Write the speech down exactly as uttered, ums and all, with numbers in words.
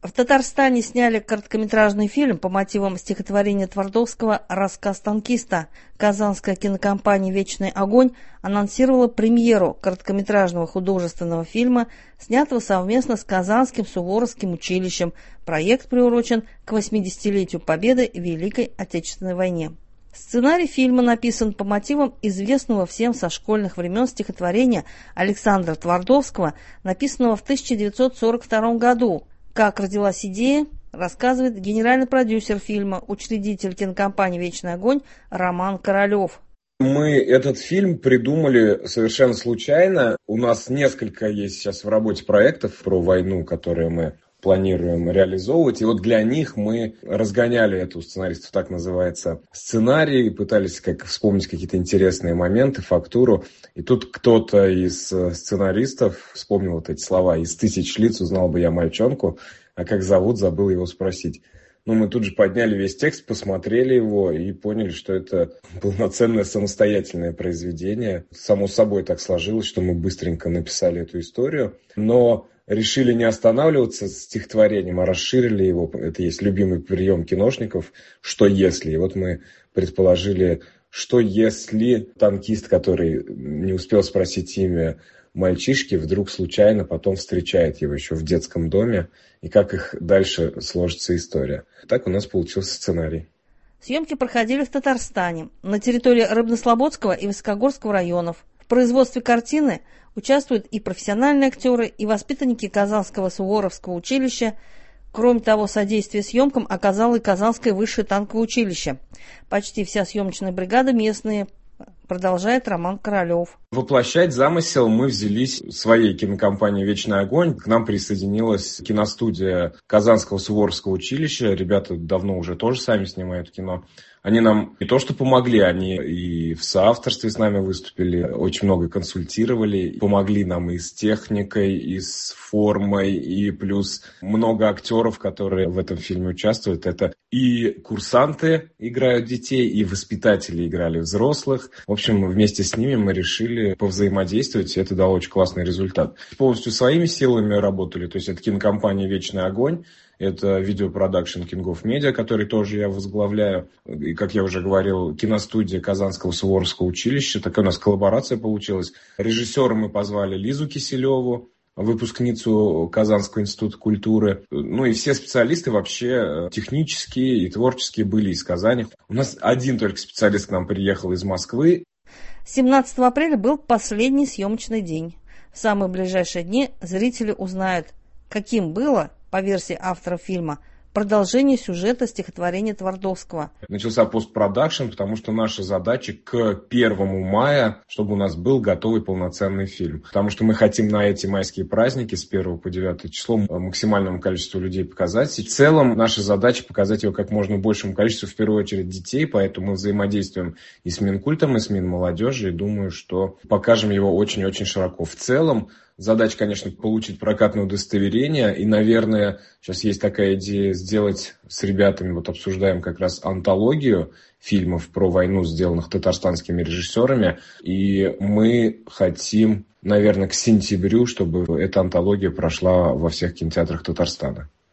В Татарстане сняли короткометражный фильм по мотивам стихотворения Твардовского «Рассказ танкиста». Казанская кинокомпания «Вечный огонь» анонсировала премьеру короткометражного художественного фильма, снятого совместно с Казанским Суворовским училищем. Проект приурочен к восьмидесятилетию Победы в Великой Отечественной войне. Сценарий фильма написан по мотивам известного всем со школьных времен стихотворения Александра Твардовского, написанного в тысяча девятьсот сорок втором году. Как родилась идея, рассказывает генеральный продюсер фильма, учредитель кинокомпании «Вечный огонь» Роман Королев. Мы этот фильм придумали совершенно случайно. У нас несколько есть сейчас в работе проектов про войну, которые мы планируем реализовывать. И вот для них мы разгоняли эту сценаристов, так называется, сценарий, пытались как вспомнить какие-то интересные моменты, фактуру. И тут кто-то из сценаристов вспомнил вот эти слова: «Из тысяч лиц узнал бы я мальчонку, а как зовут, забыл его спросить». Ну, мы тут же подняли весь текст, посмотрели его и поняли, что это полноценное самостоятельное произведение. Само собой так сложилось, что мы быстренько написали эту историю. Но решили не останавливаться с стихотворением, а расширили его. Это есть любимый прием киношников «что если?». И вот мы предположили, что если танкист, который не успел спросить имя мальчишки, вдруг случайно потом встречает его еще в детском доме, и как их дальше сложится история. Так у нас получился сценарий. Съемки проходили в Татарстане, на территории Рыбнослободского и Высокогорского районов. В производстве картины участвуют и профессиональные актеры, и воспитанники Казанского Суворовского училища. Кроме того, содействие съемкам оказало и Казанское высшее танковое училище. Почти вся съемочная бригада местные, продолжает Роман Королев. Воплощать замысел мы взялись своей кинокомпанией «Вечный огонь». К нам присоединилась киностудия Казанского Суворовского училища. Ребята давно уже тоже сами снимают кино. Они нам не то что помогли, они и в соавторстве с нами выступили, очень много консультировали, помогли нам и с техникой, и с формой, и плюс много актеров, которые в этом фильме участвуют. Это и курсанты играют детей, и воспитатели играли взрослых. В общем, вместе с ними мы решили повзаимодействовать, и это дало очень классный результат. Полностью своими силами работали, то есть это кинокомпания «Вечный огонь», это видеопродакшн King of Media, который тоже я возглавляю. И, как я уже говорил, киностудия Казанского Суворовского училища. Такая у нас коллаборация получилась. Режиссера мы позвали Лизу Киселеву, выпускницу Казанского института культуры. Ну и все специалисты вообще технические и творческие были из Казани. У нас один только специалист к нам приехал из Москвы. семнадцатого апреля был последний съемочный день. В самые ближайшие дни зрители узнают, каким было, по версии авторов фильма, продолжение сюжета стихотворения Твардовского. Начался постпродакшн, потому что наша задача к первому мая, чтобы у нас был готовый полноценный фильм. Потому что мы хотим на эти майские праздники с первого по девятое число максимальному количеству людей показать. И в целом наша задача показать его как можно большему количеству, в первую очередь, детей. Поэтому мы взаимодействуем и с Минкультом, и с Минмолодежи. И думаю, что покажем его очень-очень широко. В целом, задача, конечно, получить прокатное удостоверение. И, наверное, сейчас есть такая идея сделать с ребятами, вот обсуждаем как раз антологию фильмов про войну, сделанных татарстанскими режиссерами. И мы хотим, наверное, к сентябрю, чтобы эта антология прошла во всех кинотеатрах Татарстана.